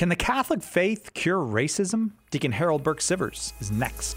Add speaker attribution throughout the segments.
Speaker 1: Can the Catholic faith cure racism? Deacon Harold Burke-Sivers is next.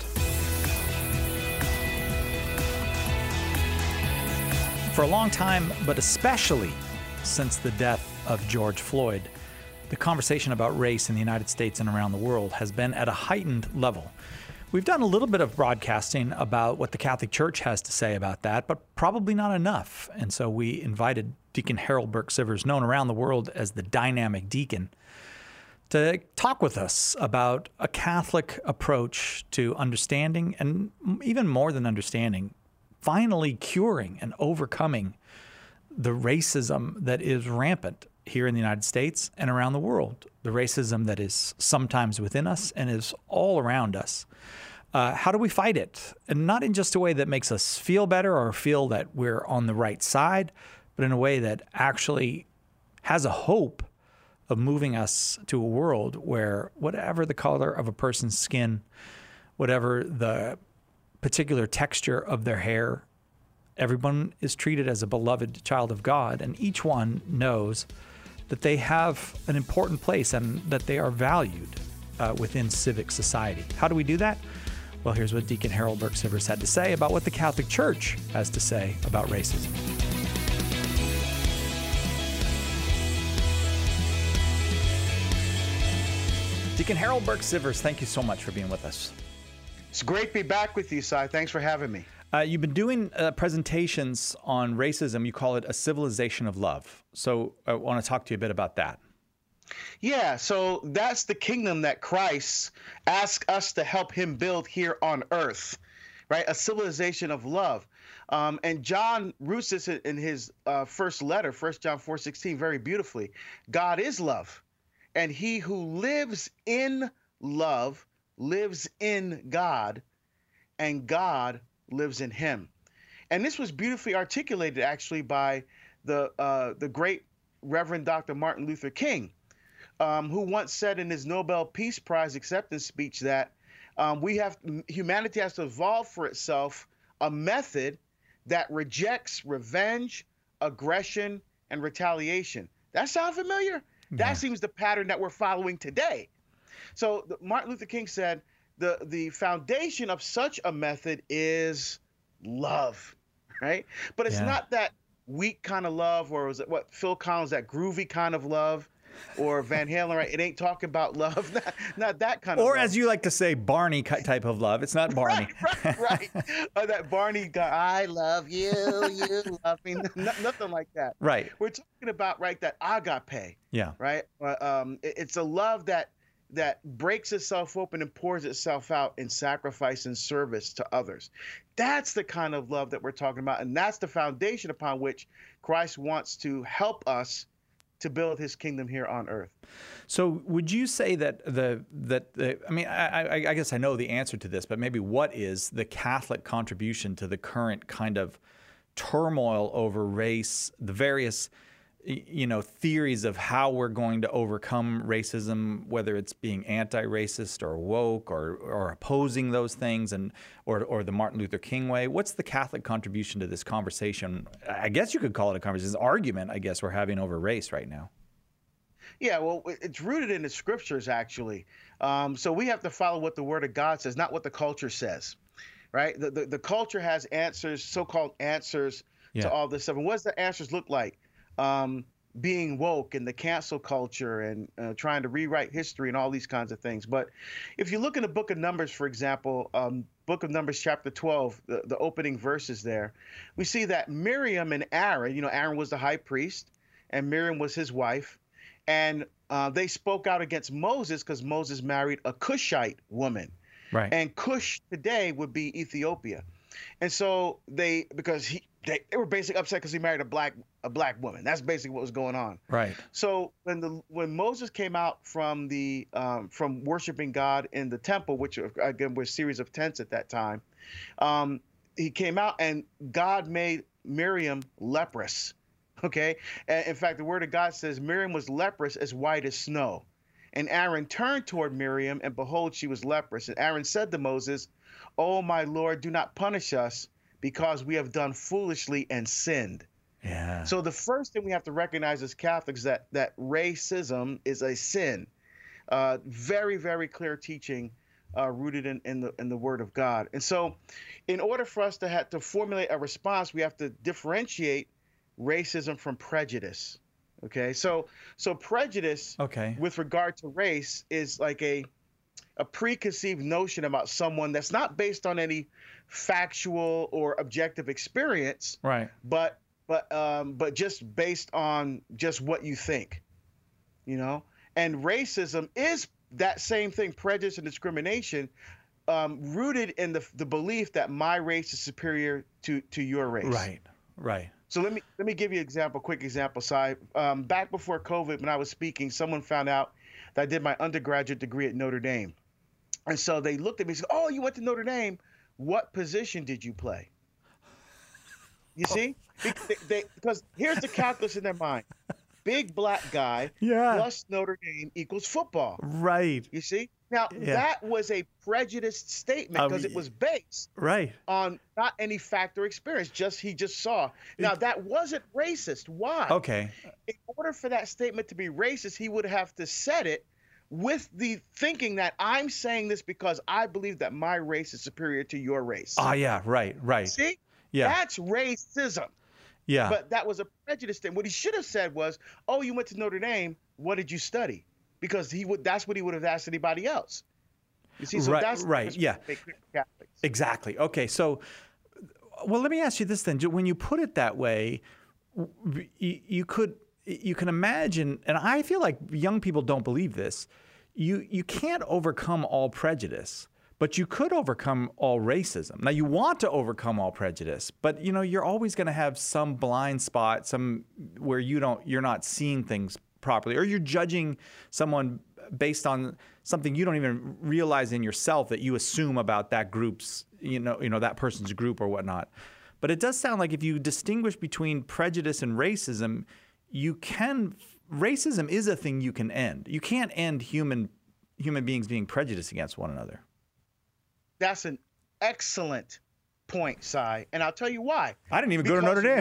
Speaker 1: For a long time, but especially since the death of George Floyd, the conversation about race in the United States and around the world has been at a heightened level. We've done a little bit of broadcasting about what the Catholic Church has to say about that, but probably not enough. And so we invited Deacon Harold Burke-Sivers, known around the world as the Dynamic Deacon, to talk with us about a Catholic approach to understanding, and even more than understanding, finally curing and overcoming the racism that is rampant here in the United States and around the world, the racism that is sometimes within us and is all around us. How do we fight it? And not in just a way that makes us feel better or feel that we're on the right side, but in a way that actually has a hope of moving us to a world where whatever the color of a person's skin, whatever the particular texture of their hair, everyone is treated as a beloved child of God, and each one knows that they have an important place and that they are valued within civic society. How do we do that? Well, here's what Deacon Harold Burke-Sivers had to say about what the Catholic Church has to say about racism. Deacon Harold Burke-Sivers, thank you so much for being with us.
Speaker 2: It's great to be back with you, Si. Thanks for having me.
Speaker 1: You've been doing presentations on racism. You call it a civilization of love. So I want to talk to you a bit about that.
Speaker 2: Yeah, so that's the kingdom that Christ asked us to help him build here on earth, right? A civilization of love. And John roots this in his first letter, 1 John 4:16, very beautifully. God is love, and he who lives in love lives in God, and God lives in him. And this was beautifully articulated actually by the great Reverend Dr. Martin Luther King, who once said in his Nobel Peace Prize acceptance speech that humanity has to evolve for itself a method that rejects revenge, aggression, and retaliation. That sound familiar? Yeah. That seems the pattern that we're following today. So Martin Luther King said the foundation of such a method is love, right? But it's not that weak kind of love, or was it what Phil Collins, that groovy kind of love, or Van Halen, right? It ain't talking about love, not that kind of love.
Speaker 1: Or as you like to say, Barney type of love. It's not Barney.
Speaker 2: Right. That Barney guy, I love you, you love me. Nothing like that.
Speaker 1: Right.
Speaker 2: We're talking about, right, that agape.
Speaker 1: Yeah.
Speaker 2: Right? It's a love that breaks itself open and pours itself out in sacrifice and service to others. That's the kind of love that we're talking about, and that's the foundation upon which Christ wants to help us to build his kingdom here on earth.
Speaker 1: So would you say that I guess I know the answer to this, but maybe what is the Catholic contribution to the current kind of turmoil over race, the various theories of how we're going to overcome racism, whether it's being anti-racist or woke or opposing those things, or the Martin Luther King way? What's the Catholic contribution to this conversation? I guess you could call it a conversation, this argument, I guess, we're having over race right now.
Speaker 2: Yeah, well, it's rooted in the scriptures, actually. So we have to follow what the Word of God says, not what the culture says, right? The culture has answers, so-called answers to all this stuff. And what does the answers look like? Being woke and the cancel culture and trying to rewrite history and all these kinds of things. But if you look in the book of Numbers, for example, book of Numbers chapter 12, the opening verses there, we see that Miriam and Aaron, Aaron was the high priest and Miriam was his wife, and they spoke out against Moses because Moses married a Cushite woman. Right. And Cush today would be Ethiopia. And so they were basically upset because he married a black woman. That's basically what was going on. Right. So when Moses came out from from worshiping God in the temple, which again was a series of tents at that time, he came out and God made Miriam leprous. Okay. And in fact, the word of God says Miriam was leprous as white as snow. And Aaron turned toward Miriam, and behold, she was leprous. And Aaron said to Moses, "Oh, my Lord, do not punish us, because we have done foolishly and sinned." Yeah. So the first thing we have to recognize as Catholics that racism is a sin. Very, very clear teaching rooted in the Word of God. And so, in order for us to have to formulate a response, we have to differentiate racism from prejudice. Okay, so prejudice
Speaker 1: Okay.
Speaker 2: with regard to race is like a preconceived notion about someone that's not based on any factual or objective experience,
Speaker 1: Right.
Speaker 2: but just based on just what you think, you know. And racism is that same thing, prejudice and discrimination, rooted in the belief that my race is superior to your race.
Speaker 1: Right. Right.
Speaker 2: So let me give you an example, quick example, Si. Back before COVID, when I was speaking, someone found out that I did my undergraduate degree at Notre Dame. And so they looked at me and said, "Oh, you went to Notre Dame. What position did you play?" You see? Because here's the calculus in their mind. Big black guy plus Notre Dame equals football.
Speaker 1: Right.
Speaker 2: You see? Now, that was a prejudiced statement because it was based on not any fact or experience, he just saw. Now, that wasn't racist. Why?
Speaker 1: Okay.
Speaker 2: In order for that statement to be racist, he would have to set it with the thinking that I'm saying this because I believe that my race is superior to your race.
Speaker 1: Yeah, right.
Speaker 2: See?
Speaker 1: Yeah.
Speaker 2: That's racism.
Speaker 1: Yeah.
Speaker 2: But that was a prejudice thing. What he should have said was, "Oh, you went to Notre Dame. What did you study?" Because that's what he would have asked anybody else. You see, so that's
Speaker 1: right. Yeah. Exactly. Okay. So, well, let me ask you this then. When you put it that way, you can imagine, and I feel like young people don't believe this. You can't overcome all prejudice, but you could overcome all racism. Now, you want to overcome all prejudice, but you're always going to have some blind spot, some where you're not seeing things properly, or you're judging someone based on something you don't even realize in yourself that you assume about that group's, that person's group or whatnot. But it does sound like if you distinguish between prejudice and racism, racism is a thing you can end. You can't end human beings being prejudiced against one another.
Speaker 2: That's an excellent point, Si, and I'll tell you why.
Speaker 1: I didn't even go to Notre Dame.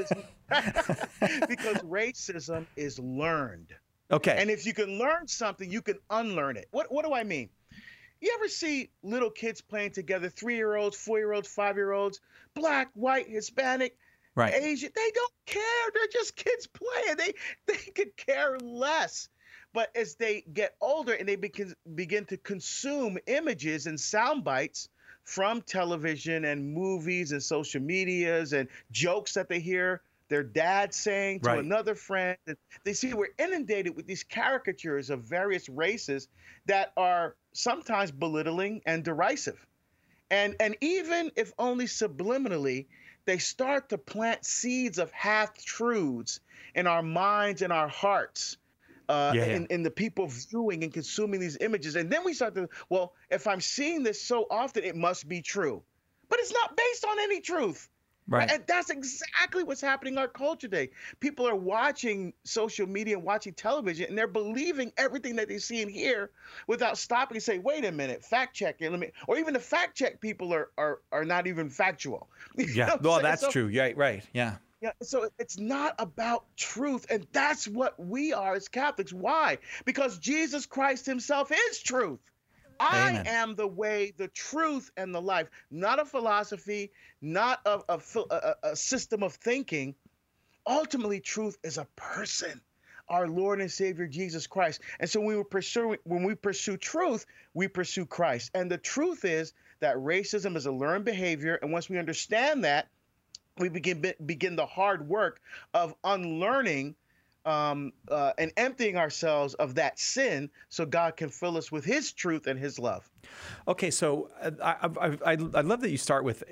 Speaker 2: Because racism is learned.
Speaker 1: Okay.
Speaker 2: And if you can learn something, you can unlearn it. What do I mean? You ever see little kids playing together, 3-year-olds, 4-year-olds, 5-year-olds, black, white, Hispanic, Asian? They don't care. They're just kids playing. They could care less. But as they get older and they begin to consume images and sound bites from television and movies and social medias and jokes that they hear their dad saying to another friend, and they see we're inundated with these caricatures of various races that are sometimes belittling and derisive. And even if only subliminally, they start to plant seeds of half-truths in our minds and our hearts. In the people viewing and consuming these images. And then we start to, well, if I'm seeing this so often, it must be true. But it's not based on any truth. Right. And that's exactly what's happening in our culture today. People are watching social media and watching television, and they're believing everything that they see and hear without stopping and say, wait a minute, fact check it. Or even the fact check people are not even factual.
Speaker 1: Yeah, well, that's true. Yeah, right. Yeah.
Speaker 2: Yeah, so it's not about truth, and that's what we are as Catholics. Why? Because Jesus Christ himself is truth. Amen. I am the way, the truth, and the life, not a philosophy, not a system of thinking. Ultimately, truth is a person, our Lord and Savior, Jesus Christ. And so when we pursue truth, we pursue Christ. And the truth is that racism is a learned behavior, and once we understand that, we begin the hard work of unlearning and emptying ourselves of that sin so God can fill us with his truth and his love.
Speaker 1: Okay, so I love that you start with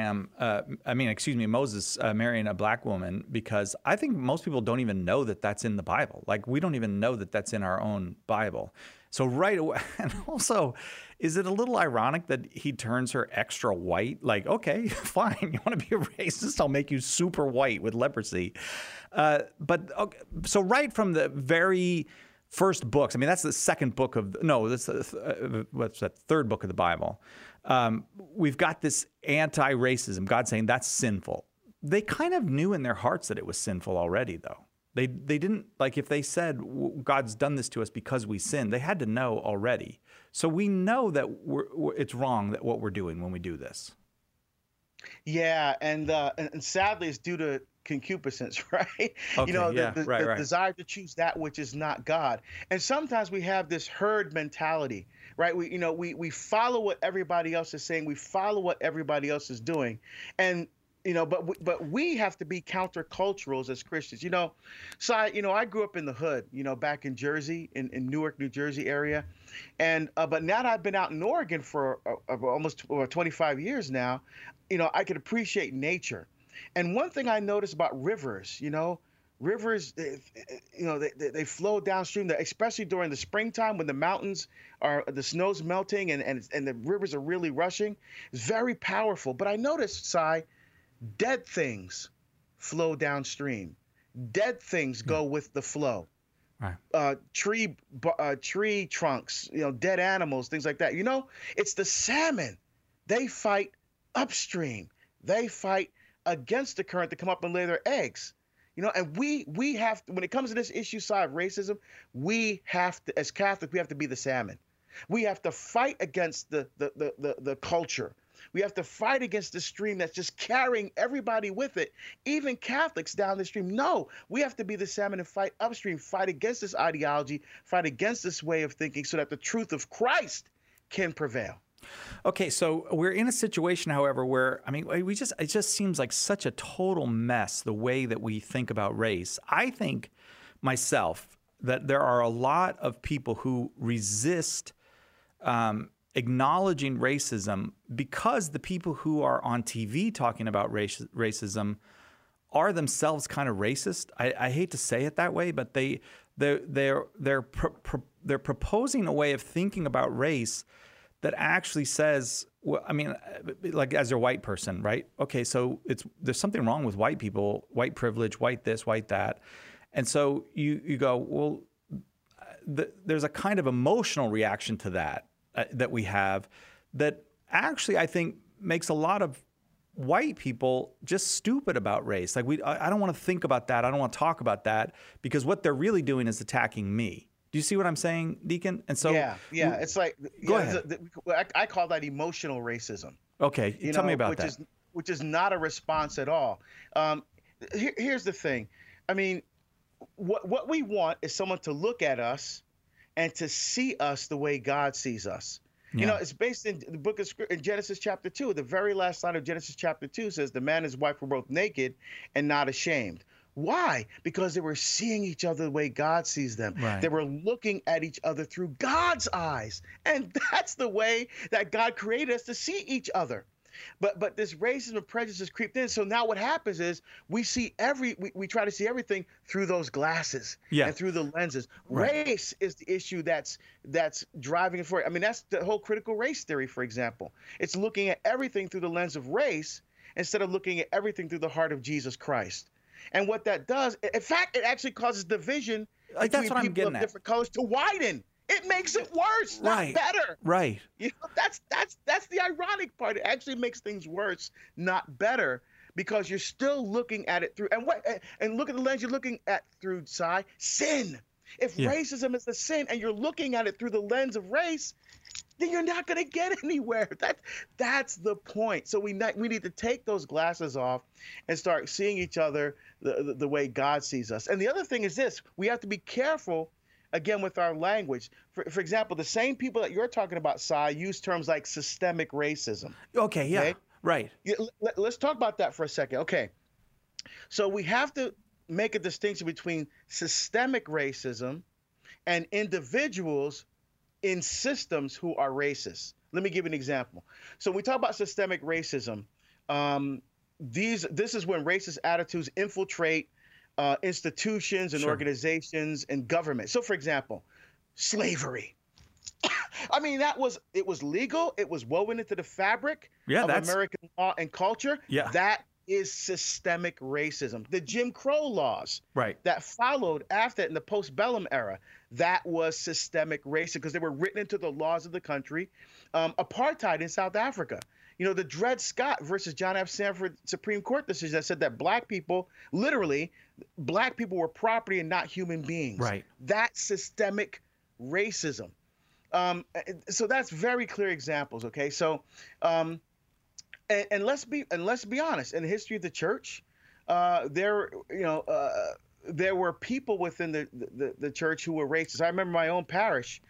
Speaker 1: Moses marrying a black woman, because I think most people don't even know that that's in the Bible. Like, we don't even know that that's in our own Bible. So right away, and also, is it a little ironic that he turns her extra white? Like, okay, fine, you want to be a racist? I'll make you super white with leprosy. But okay, so right from the very first books, I mean, that's the second book of, that's what's that, third book of the Bible. We've got this anti-racism, God saying that's sinful. They kind of knew in their hearts that it was sinful already, though. They didn't, like, if they said God's done this to us because we sinned, they had to know already. So we know that it's wrong that what we're doing when we do this.
Speaker 2: Yeah, and sadly, it's due to concupiscence, right?
Speaker 1: Okay,
Speaker 2: The desire to choose that which is not God. And sometimes we have this herd mentality, right? We follow what everybody else is saying. We follow what everybody else is doing, and but we have to be counterculturals as Christians. So I grew up in the hood, back in Jersey, in Newark, New Jersey area, and but now that I've been out in Oregon for almost 25 years now, I can appreciate nature. And one thing I noticed about rivers, rivers, they flow downstream, especially during the springtime when the snow's melting and the rivers are really rushing. It's very powerful. But I noticed, Si, dead things flow downstream. Dead things go with the flow. Right. Tree trunks, dead animals, things like that. It's the salmon. They fight upstream. They fight against the current to come up and lay their eggs. And we have to, when it comes to this issue side of racism, we have to, as Catholics, we have to be the salmon. We have to fight against the culture. We have to fight against the stream that's just carrying everybody with it, even Catholics down the stream. No, we have to be the salmon and fight upstream, fight against this ideology, fight against this way of thinking so that the truth of Christ can prevail.
Speaker 1: Okay, so we're in a situation, however, where, it just seems like such a total mess, the way that we think about race. I think myself that there are a lot of people who resist acknowledging racism because the people who are on TV talking about racism are themselves kind of racist. I hate to say it that way, but they're proposing a way of thinking about race that actually says, well, like as a white person, right? Okay, so there's something wrong with white people, white privilege, white this, white that. And so you go, well, there's a kind of emotional reaction to that that we have that actually I think makes a lot of white people just stupid about race. Like I don't want to think about that. I don't want to talk about that because what they're really doing is attacking me. Do you see what I'm saying, Deacon? And so
Speaker 2: yeah, it's like
Speaker 1: go ahead.
Speaker 2: I call that emotional racism.
Speaker 1: Okay, tell me about that.
Speaker 2: Which is not a response at all. Here's the thing. What we want is someone to look at us and to see us the way God sees us. Yeah. It's based in the book of Scripture, in Genesis chapter 2. The very last line of Genesis chapter 2 says, the man and his wife were both naked and not ashamed. Why? Because they were seeing each other the way God sees them. Right. They were looking at each other through God's eyes. And that's the way that God created us to see each other. But this racism and prejudice has creeped in. So now what happens is we try to see everything through those glasses and through the lenses. Right. Race is the issue that's driving it forward. That's the whole critical race theory, for example. It's looking at everything through the lens of race instead of looking at everything through the heart of Jesus Christ. And what that does, in fact, it actually causes division between people of different colors to widen. It makes it worse, not better.
Speaker 1: Right.
Speaker 2: That's the ironic part. It actually makes things worse, not better, because you're still looking at it through and look at the lens you're looking at through, sin. If racism is the sin and you're looking at it through the lens of race, then you're not going to get anywhere. That's the point. So we need to take those glasses off and start seeing each other the way God sees us. And the other thing is this: we have to be careful, again, with our language. For example, the same people that you're talking about, Si, use terms like systemic racism.
Speaker 1: Okay, yeah, okay? Right.
Speaker 2: Let's talk about that for a second. Okay, so we have to make a distinction between systemic racism and individuals in systems who are racist. Let me give you an example. So when we talk about systemic racism, this is when racist attitudes infiltrate institutions and organizations and government. So, for example, slavery. It was legal. It was woven into the fabric of American law and culture.
Speaker 1: Yeah.
Speaker 2: That is systemic racism. The Jim Crow laws
Speaker 1: Right.
Speaker 2: that followed after in the postbellum era, that was systemic racism because they were written into the laws of the country. Apartheid in South Africa. The Dred Scott versus John F. Sanford Supreme Court decision that said that black people were property and not human beings.
Speaker 1: Right.
Speaker 2: That's systemic racism. So that's very clear examples. Okay. So, and let's be honest. In the history of the church, there were people within the church who were racist. I remember my own parish.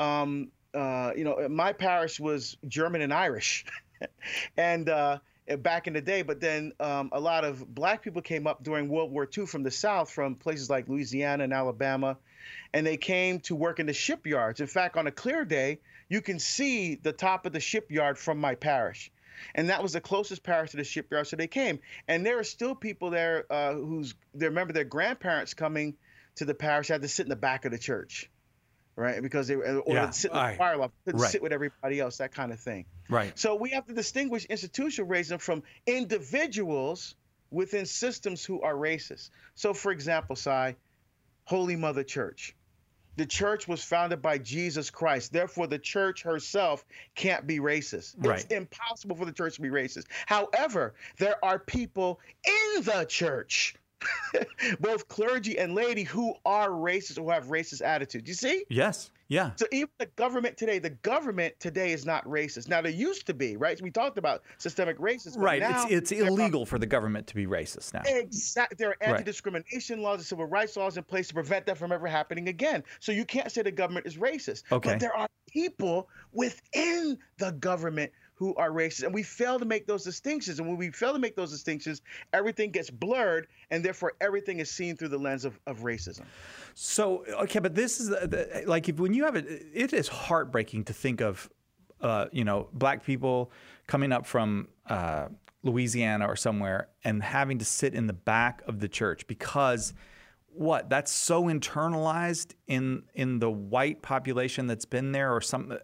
Speaker 2: My parish was German and Irish, and back in the day. But then a lot of black people came up during World War II from the South, from places like Louisiana and Alabama, and they came to work in the shipyards. In fact, on a clear day, you can see the top of the shipyard from my parish. And that was the closest parish to the shipyard, so they came. And there are still people there they remember their grandparents coming to the parish had to sit in the back of the church, right? Because they sit in the choir loft, couldn't sit with everybody else, that kind of thing.
Speaker 1: Right.
Speaker 2: So we have to distinguish institutional racism from individuals within systems who are racist. So, for example, Holy Mother Church. The church was founded by Jesus Christ. Therefore, the church herself can't be racist.
Speaker 1: Right.
Speaker 2: It's impossible for the church to be racist. However, there are people in the church, both clergy and laity, who are racist or who have racist attitudes. You see?
Speaker 1: Yes. Yeah.
Speaker 2: So even the government today is not racist. Now, there used to be, right? We talked about systemic racism.
Speaker 1: Right.
Speaker 2: Now,
Speaker 1: it's illegal for the government to be racist now.
Speaker 2: Exactly. There are anti-discrimination laws and civil rights laws in place to prevent that from ever happening again. So you can't say the government is racist.
Speaker 1: Okay.
Speaker 2: But there are people within the government who are racist, and we fail to make those distinctions. And when we fail to make those distinctions, everything gets blurred, and therefore everything is seen through the lens of racism.
Speaker 1: So, okay, but this is when you have it is heartbreaking to think of, black people coming up from Louisiana or somewhere and having to sit in the back of the church because that's so internalized in the white population that's been there or something,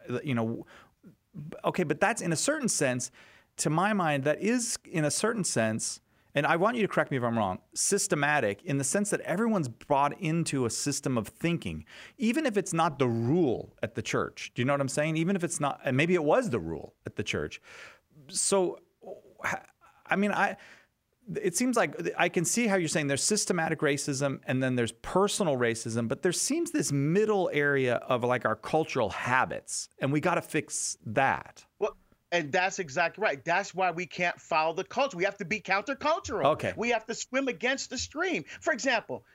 Speaker 1: Okay, but that's in a certain sense, to my mind, that is in a certain sense, and I want you to correct me if I'm wrong, systematic in the sense that everyone's brought into a system of thinking, even if it's not the rule at the church. Do you know what I'm saying? Even if it's not, and maybe it was the rule at the church. So, it seems like I can see how you're saying there's systematic racism and then there's personal racism, but there seems this middle area of like our cultural habits, and we got to fix that. Well,
Speaker 2: and that's exactly right. That's why we can't follow the culture. We have to be countercultural.
Speaker 1: Okay.
Speaker 2: We have to swim against the stream. For example,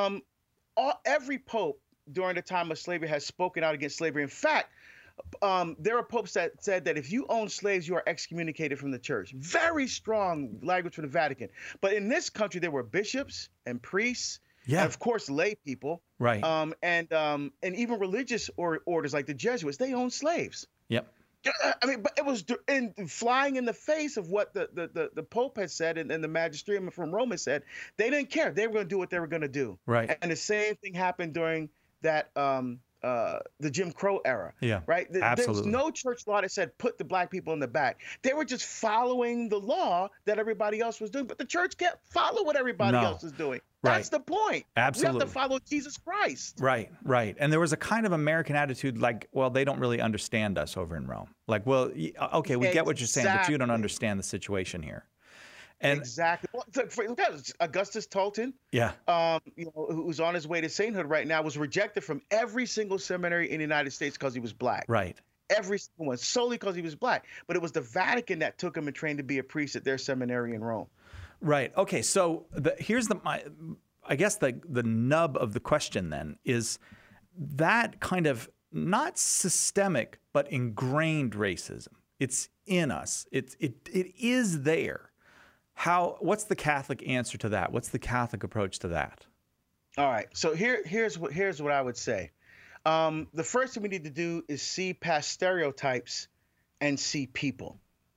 Speaker 2: every pope during the time of slavery has spoken out against slavery. In fact, there are popes that said that if you own slaves, you are excommunicated from the church. Very strong language from the Vatican. But in this country, there were bishops and priests, and of course, lay people,
Speaker 1: right?
Speaker 2: And even religious orders like the Jesuits, they owned slaves.
Speaker 1: Yep.
Speaker 2: But it was flying in the face of what the Pope had said and the magisterium from Rome had said. They didn't care. They were going to do what they were going to do.
Speaker 1: Right.
Speaker 2: And the same thing happened during that the Jim Crow era.
Speaker 1: Yeah,
Speaker 2: right.
Speaker 1: Absolutely.
Speaker 2: There was no church law that said put the black people in the back. They were just following the law that everybody else was doing. But the church can't follow what everybody else is doing. That's the point.
Speaker 1: Absolutely.
Speaker 2: We have to follow Jesus Christ.
Speaker 1: Right. And there was a kind of American attitude like, well, they don't really understand us over in Rome. Like, well, okay, we get what you're saying, but you don't understand the situation here. And
Speaker 2: exactly. Well, look at Augustus Tolton.
Speaker 1: Yeah.
Speaker 2: Who's on his way to sainthood right now, was rejected from every single seminary in the United States because he was black.
Speaker 1: Right.
Speaker 2: Every single one, solely because he was black. But it was the Vatican that took him and trained to be a priest at their seminary in Rome.
Speaker 1: Right. Okay. So here's I guess the nub of the question then is that kind of not systemic but ingrained racism. It's in us. It is there. What's the Catholic answer to that? What's the Catholic approach to that?
Speaker 2: All right. So here's what I would say. The first thing we need to do is see past stereotypes and see people.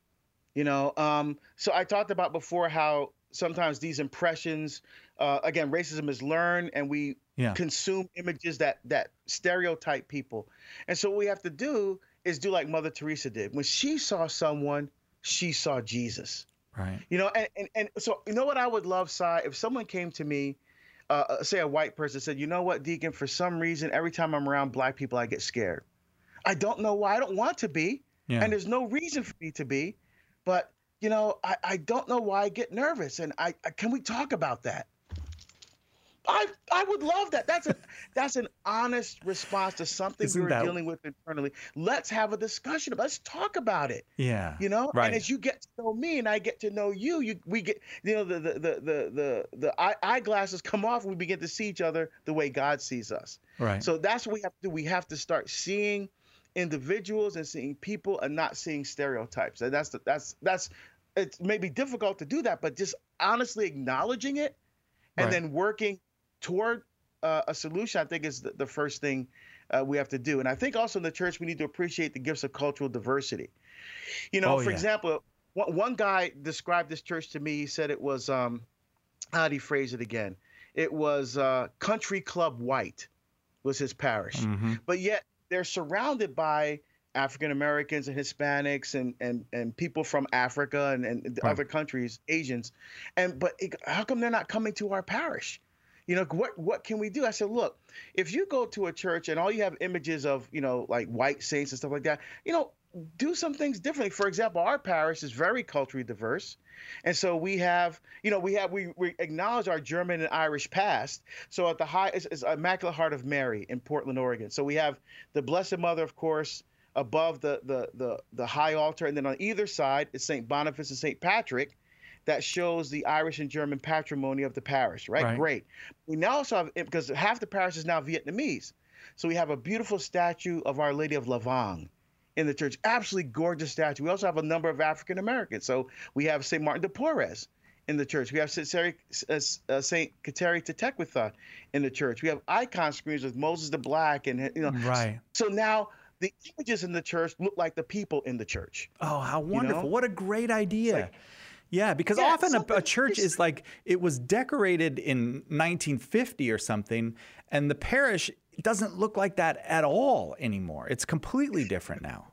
Speaker 2: So I talked about before how sometimes these impressions, again, racism is learned, and we consume images that stereotype people. And so what we have to do is do like Mother Teresa did. When she saw someone, she saw Jesus.
Speaker 1: Right.
Speaker 2: And so you know what I would love, Si, if someone came to me, say a white person said, you know what, Deacon, for some reason, every time I'm around black people, I get scared. I don't know why. I don't want to be,
Speaker 1: Yeah.
Speaker 2: and there's no reason for me to be, but I don't know why I get nervous. And I can we talk about that? I would love that. That's an honest response to something
Speaker 1: Isn't
Speaker 2: we're
Speaker 1: that
Speaker 2: dealing with internally. Let's have a discussion about. Let's talk about it.
Speaker 1: Yeah.
Speaker 2: And
Speaker 1: Right.
Speaker 2: as you get to know me and I get to know you, we get the eyeglasses come off and we begin to see each other the way God sees us.
Speaker 1: Right.
Speaker 2: So that's what we have to do. We have to start seeing individuals and seeing people and not seeing stereotypes. And that's it may be difficult to do that, but just honestly acknowledging it and
Speaker 1: Right.
Speaker 2: then working toward a solution, I think is the first thing we have to do. And I think also in the church, we need to appreciate the gifts of cultural diversity.
Speaker 1: Oh,
Speaker 2: For
Speaker 1: yeah.
Speaker 2: example, one guy described this church to me. He said it was, how did he phrase it again? It was country club white was his parish.
Speaker 1: Mm-hmm.
Speaker 2: But yet they're surrounded by African Americans and Hispanics and people from Africa and
Speaker 1: Right.
Speaker 2: other countries, Asians. But how come they're not coming to our parish? What can we do? I said, look, if you go to a church and all you have images of, like white saints and stuff like that, do some things differently. For example, our parish is very culturally diverse. And so we acknowledge our German and Irish past. So at the is Immaculate Heart of Mary in Portland, Oregon. So we have the Blessed Mother, of course, above the high altar. And then on either side is St. Boniface and St. Patrick. That shows the Irish and German patrimony of the parish, right?
Speaker 1: Right.
Speaker 2: Great. We now also have, because half the parish is now Vietnamese. So we have a beautiful statue of Our Lady of Lavang in the church. Absolutely gorgeous statue. We also have a number of African Americans. So we have St. Martin de Porres in the church. We have St. Kateri Tekakwitha in the church. We have icon screens with Moses the Black and
Speaker 1: Right.
Speaker 2: So now the images in the church look like the people in the church.
Speaker 1: Oh, how wonderful. What a great idea. Yeah, because
Speaker 2: Yeah,
Speaker 1: often a church
Speaker 2: it's-
Speaker 1: is like, it was decorated in 1950 or something, and the parish doesn't look like that at all anymore. It's completely different now.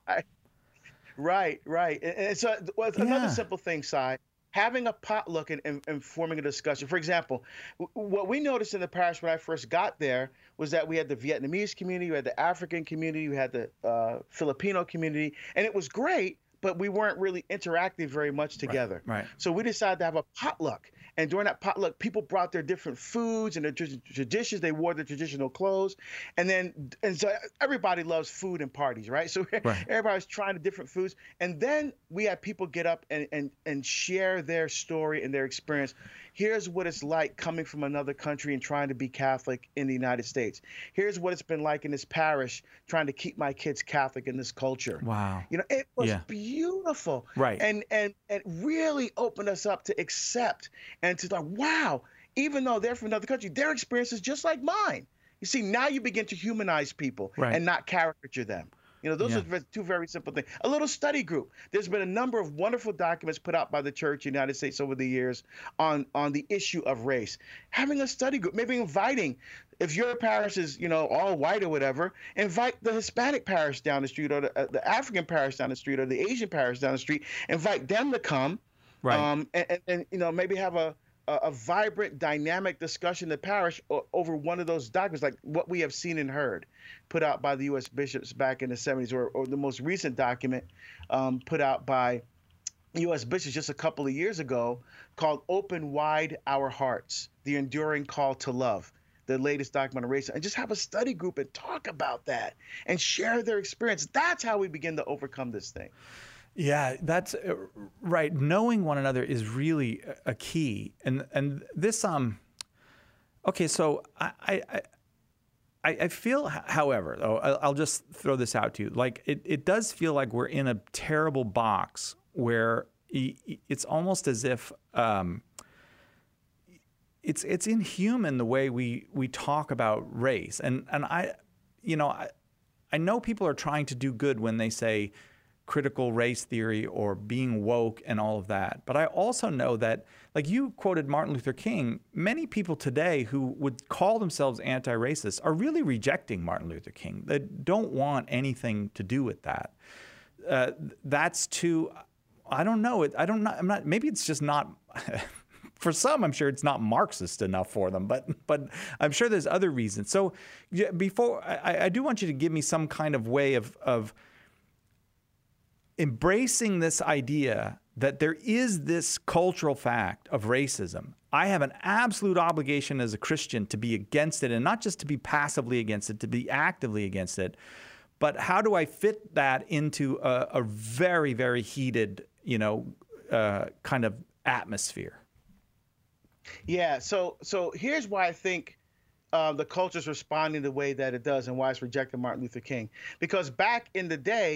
Speaker 2: Right. And so another
Speaker 1: Yeah.
Speaker 2: simple thing, Si, having a potluck and forming a discussion. For example, what we noticed in the parish when I first got there was that we had the Vietnamese community, we had the African community, we had the Filipino community, and it was great, but we weren't really interacting very much together.
Speaker 1: Right.
Speaker 2: So we decided to have a potluck. And during that potluck, people brought their different foods and their traditions. They wore their traditional clothes. And so everybody loves food and parties, right? So
Speaker 1: Right.
Speaker 2: everybody's trying the different foods. And then we had people get up and share their story and their experience. Here's what it's like coming from another country and trying to be Catholic in the United States. Here's what it's been like in this parish trying to keep my kids Catholic in this culture.
Speaker 1: Wow.
Speaker 2: It was
Speaker 1: Yeah.
Speaker 2: beautiful.
Speaker 1: Right.
Speaker 2: And it really opened us up to accept and to like, wow, even though they're from another country, their experience is just like mine. You see, now you begin to humanize people
Speaker 1: Right.
Speaker 2: and not caricature them. Those
Speaker 1: Yeah.
Speaker 2: are two very simple things. A little study group. There's been a number of wonderful documents put out by the Church in the United States over the years on the issue of race. Having a study group, maybe inviting, if your parish is, all white or whatever, invite the Hispanic parish down the street or the African parish down the street or the Asian parish down the street. Invite them to come.
Speaker 1: Right.
Speaker 2: And maybe have a vibrant, dynamic discussion in the parish over one of those documents, like what we have seen and heard, put out by the U.S. bishops back in the 70s, or the most recent document put out by U.S. bishops just a couple of years ago called Open Wide Our Hearts, The Enduring Call to Love, the latest document on race, and just have a study group and talk about that and share their experience. That's how we begin to overcome this thing.
Speaker 1: Yeah, that's right. Knowing one another is really a key. And this okay, so I feel, however, though, I'll just throw this out to you. Like it does feel like we're in a terrible box where it's almost as if it's inhuman the way we talk about race. And I know people are trying to do good when they say critical race theory or being woke and all of that. But I also know that, like you quoted Martin Luther King, many people today who would call themselves anti-racist are really rejecting Martin Luther King. They don't want anything to do with that. That's to I don't know. I'm not. Maybe it's just not. For some, I'm sure it's not Marxist enough for them, but I'm sure there's other reasons. So before, I do want you to give me some kind of way of embracing this idea that there is this cultural fact of racism. I have an absolute obligation as a Christian to be against it, and not just to be passively against it, to be actively against it. But how do I fit that into a very, very heated, kind of atmosphere?
Speaker 2: Yeah, so here's why I think the culture's responding the way that it does, and why it's rejecting Martin Luther King. Because back in the day,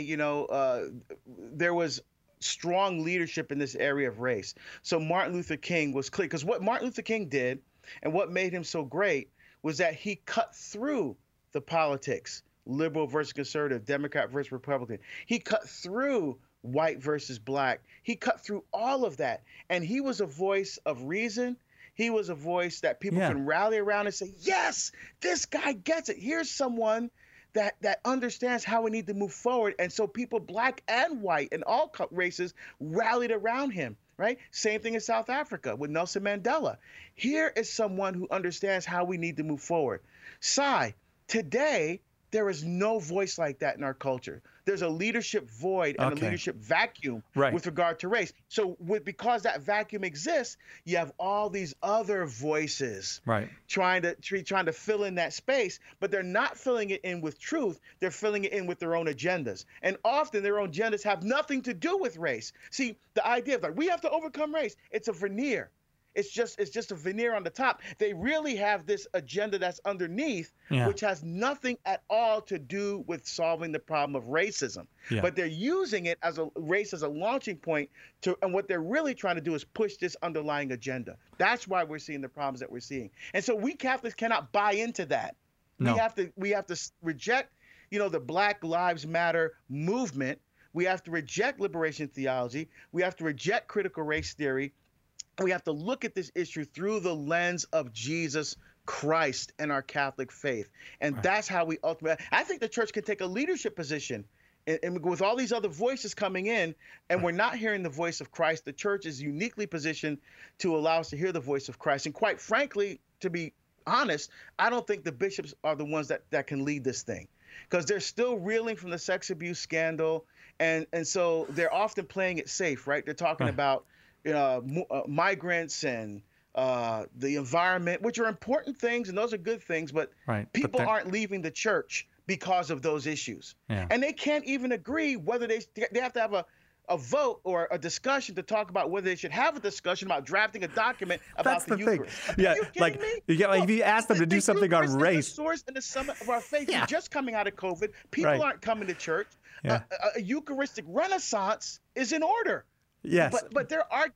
Speaker 2: there was strong leadership in this area of race. So Martin Luther King was clear, because what Martin Luther King did and what made him so great was that he cut through the politics, liberal versus conservative, Democrat versus Republican. He cut through white versus black. He cut through all of that, and he was a voice of reason. He was a voice that people can rally around and say, yes, this guy gets it. Here's someone that understands how we need to move forward. And so people, black and white and all races, rallied around him, right? Same thing in South Africa with Nelson Mandela. Here is someone who understands how we need to move forward. Sai, today, there is no voice like that in our culture. There's a leadership void and a leadership vacuum with regard to race. So because that vacuum exists, you have all these other voices trying to fill in that space, but they're not filling it in with truth. They're filling it in with their own agendas. And often their own agendas have nothing to do with race. See, the idea of like, we have to overcome race, it's a veneer. It's just a veneer on the top. They really have this agenda that's underneath, which has nothing at all to do with solving the problem of racism. But they're using it as a race as a launching point and what they're really trying to do is push this underlying agenda. That's why we're seeing the problems that we're seeing. And so we Catholics cannot buy into that. No. We have to reject, the Black Lives Matter movement. We have to reject liberation theology. We have to reject critical race theory. We have to look at this issue through the lens of Jesus Christ and our Catholic faith. And that's how we ultimately, I think the church can take a leadership position. And with all these other voices coming in, and we're not hearing the voice of Christ, the church is uniquely positioned to allow us to hear the voice of Christ. And quite frankly, to be honest, I don't think the bishops are the ones that can lead this thing, because they're still reeling from the sex abuse scandal. And so they're often playing it safe, right? They're talking about migrants and the environment, which are important things, and those are good things, but people aren't leaving the church because of those issues. And they can't even agree whether they have to have a vote or a discussion to talk about whether they should have a discussion about drafting a document about the Eucharist.
Speaker 1: Yeah, like if you ask them to do something on race.
Speaker 2: The source and the summit of our faith. We're just coming out of COVID. People aren't coming to church. A Eucharistic renaissance is in order.
Speaker 1: Yes.
Speaker 2: But there are,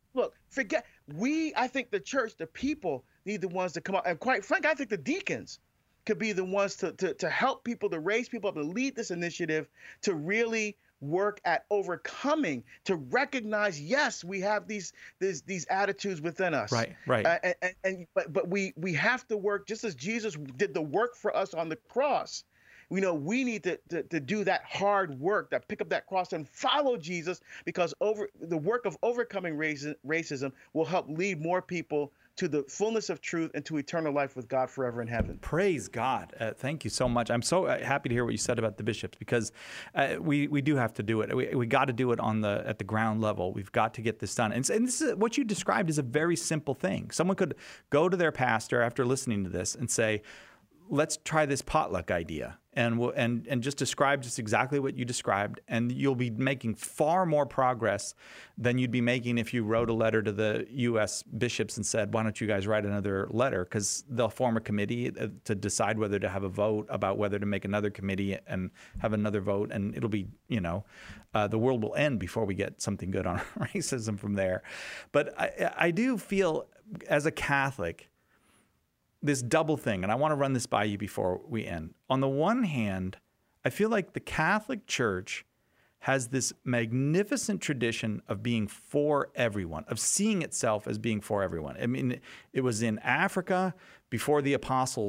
Speaker 2: I think the church, the people need the ones to come up. And quite frankly, I think the deacons could be the ones to help people, to raise people up, to lead this initiative, to really work at overcoming, to recognize, yes, we have these attitudes within us. Right. But we have to work just as Jesus did the work for us on the cross. We need to do that hard work, that pick up that cross and follow Jesus, because the work of overcoming racism will help lead more people to the fullness of truth and to eternal life with God forever in heaven.
Speaker 1: Praise God. Thank you so much. I'm so happy to hear what you said about the bishops, because we do have to do it. We got to do it at the ground level. We've got to get this done. And this is what you described is a very simple thing. Someone could go to their pastor after listening to this and say, let's try this potluck idea, and just describe just exactly what you described, and you'll be making far more progress than you'd be making if you wrote a letter to the U.S. bishops and said, why don't you guys write another letter? Because they'll form a committee to decide whether to have a vote about whether to make another committee and have another vote, and it'll be, the world will end before we get something good on racism from there. But I do feel, as a Catholic, this double thing, and I want to run this by you before we end. On the one hand, I feel like the Catholic Church has this magnificent tradition of being for everyone, of seeing itself as being for everyone. I mean, it was in Africa before the apostles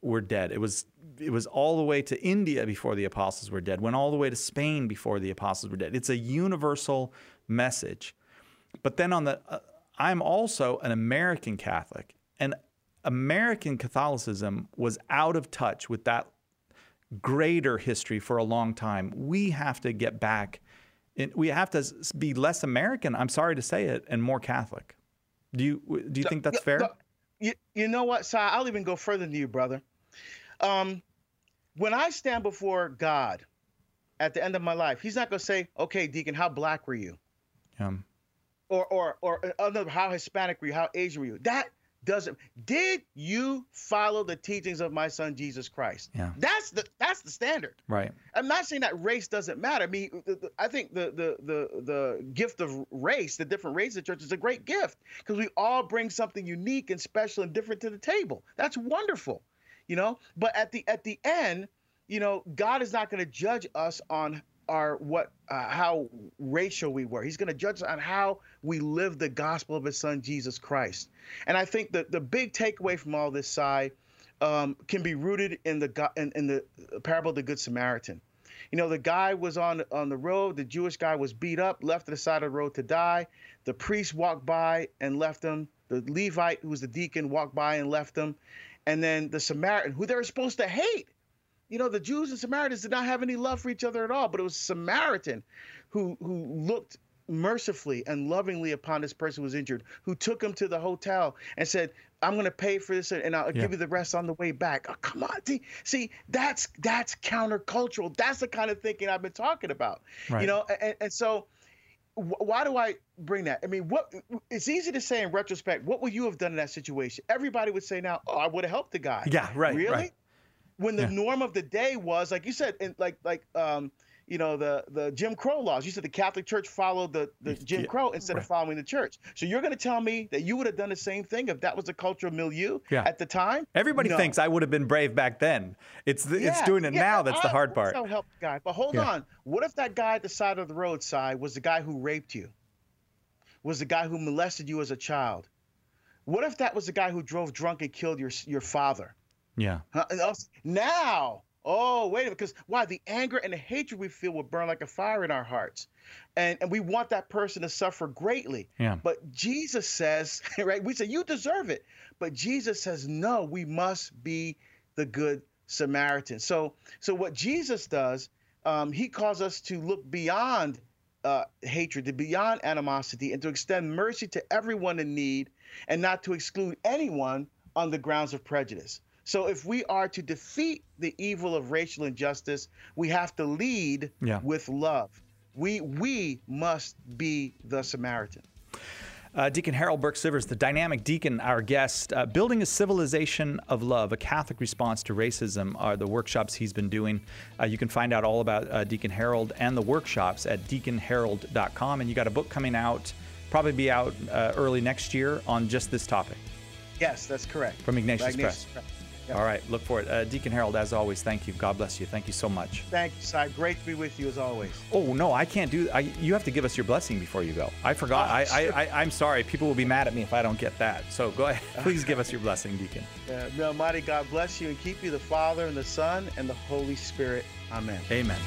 Speaker 1: were dead. It was all the way to India before the apostles were dead, went all the way to Spain before the apostles were dead. It's a universal message. But then I'm also an American Catholic, and American Catholicism was out of touch with that greater history for a long time. We have to get back. We have to be less American, I'm sorry to say it, and more Catholic. Do you think that's fair?
Speaker 2: You know what, Si? I'll even go further than you, brother. When I stand before God at the end of my life, he's not going to say, okay, Deacon, how black were you? Or how Hispanic were you? How Asian were you? That doesn't. Did you follow the teachings of my son, Jesus Christ?
Speaker 1: Yeah.
Speaker 2: That's the standard.
Speaker 1: Right.
Speaker 2: I'm not saying that race doesn't matter. I mean, I think the gift of race, the different races of church, is a great gift because we all bring something unique and special and different to the table. That's wonderful, But at the end, God is not going to judge us on how racial we were. He's going to judge us on how we live the gospel of his son, Jesus Christ. And I think that the big takeaway from all this, Si, can be rooted in the parable of the Good Samaritan. The guy was on the road. The Jewish guy was beat up, left to the side of the road to die. The priest walked by and left him. The Levite, who was the deacon, walked by and left him. And then the Samaritan, who they were supposed to hate. The Jews and Samaritans did not have any love for each other at all, but it was Samaritan who looked mercifully and lovingly upon this person who was injured, who took him to the hotel and said, I'm going to pay for this and I'll give you the rest on the way back. Oh, come on. See, that's countercultural. That's the kind of thinking I've been talking about,
Speaker 1: right.
Speaker 2: And so why do I bring that? I mean, it's easy to say in retrospect, what would you have done in that situation? Everybody would say now, I would have helped the guy.
Speaker 1: Yeah, right.
Speaker 2: Really?
Speaker 1: Right.
Speaker 2: When the norm of the day was, like you said, the Jim Crow laws. You said the Catholic Church followed the Jim Crow instead of following the church. So you're going to tell me that you would have done the same thing if that was the cultural milieu at the time?
Speaker 1: Everybody thinks I would have been brave back then. It's doing it now that's the hard part.
Speaker 2: That'll help the guy. But hold on. What if that guy at the side of the roadside was the guy who raped you? Was the guy who molested you as a child? What if that was the guy who drove drunk and killed your father?
Speaker 1: Yeah.
Speaker 2: Now, wait a minute, because why? The anger and the hatred we feel will burn like a fire in our hearts. And we want that person to suffer greatly.
Speaker 1: Yeah.
Speaker 2: But Jesus says, right, we say, you deserve it. But Jesus says, no, we must be the good Samaritan. So what Jesus does, he calls us to look beyond hatred, to beyond animosity, and to extend mercy to everyone in need and not to exclude anyone on the grounds of prejudice. So if we are to defeat the evil of racial injustice, we have to lead with love. We must be the Samaritan.
Speaker 1: Deacon Harold Burke-Sivers, the dynamic deacon, our guest. Building a Civilization of Love, a Catholic response to racism, are the workshops he's been doing. You can find out all about Deacon Harold and the workshops at deaconharold.com. And you got a book coming out, probably be out early next year on just this topic.
Speaker 2: Yes, that's correct.
Speaker 1: From Ignatius Press.
Speaker 2: Yep.
Speaker 1: All right, look for it. Deacon Harold, as always, thank you. God bless you. Thank you so much.
Speaker 2: Thank you, Si. Great to be with you as always.
Speaker 1: Oh, no, I can't do you have to give us your blessing before you go. I forgot. I'm sorry. People will be mad at me if I don't get that. So go ahead. Please give us your blessing, Deacon.
Speaker 2: May Almighty God bless you and keep you, the Father and the Son and the Holy Spirit. Amen.
Speaker 1: Amen.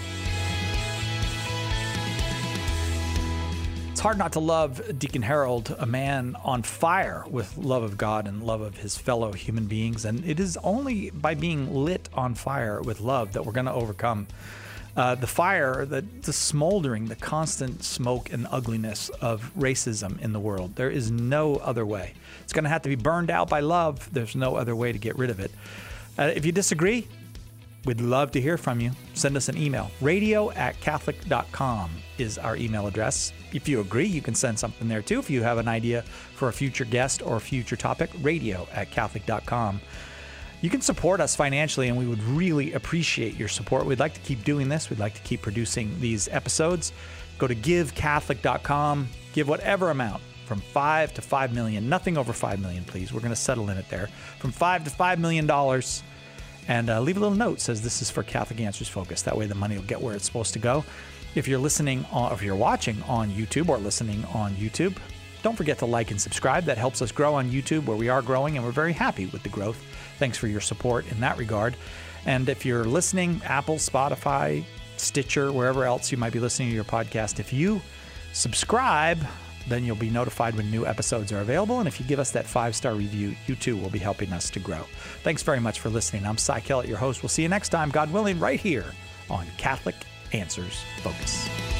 Speaker 1: It's hard not to love Deacon Harold, a man on fire with love of God and love of his fellow human beings. And it is only by being lit on fire with love that we're going to overcome the fire, the smoldering, the constant smoke and ugliness of racism in the world. There is no other way. It's going to have to be burned out by love. There's no other way to get rid of it. If you disagree, we'd love to hear from you. Send us an email. radio@catholic.com is our email address. If you agree, you can send something there too. If you have an idea for a future guest or a future topic, radio@catholic.com. You can support us financially, and we would really appreciate your support. We'd like to keep doing this. We'd like to keep producing these episodes. Go to givecatholic.com. Give whatever amount, from $5 to $5 million. Nothing over $5 million, please. We're going to settle in it there. From $5 to $5 million. And leave a little note, says this is for Catholic Answers Focus. That way the money will get where it's supposed to go. If you're listening, if you're watching on YouTube or listening on YouTube, Don't forget to like and subscribe. That helps us grow on YouTube, where we are growing, and we're very happy with the growth. Thanks for your support in that regard. And if you're listening, Apple, Spotify, Stitcher, wherever else you might be listening to your podcast, if you subscribe, then you'll be notified when new episodes are available. And if you give us that 5-star review, you too will be helping us to grow. Thanks very much for listening. I'm Cy Kellett, your host. We'll see you next time, God willing, right here on Catholic Answers Focus.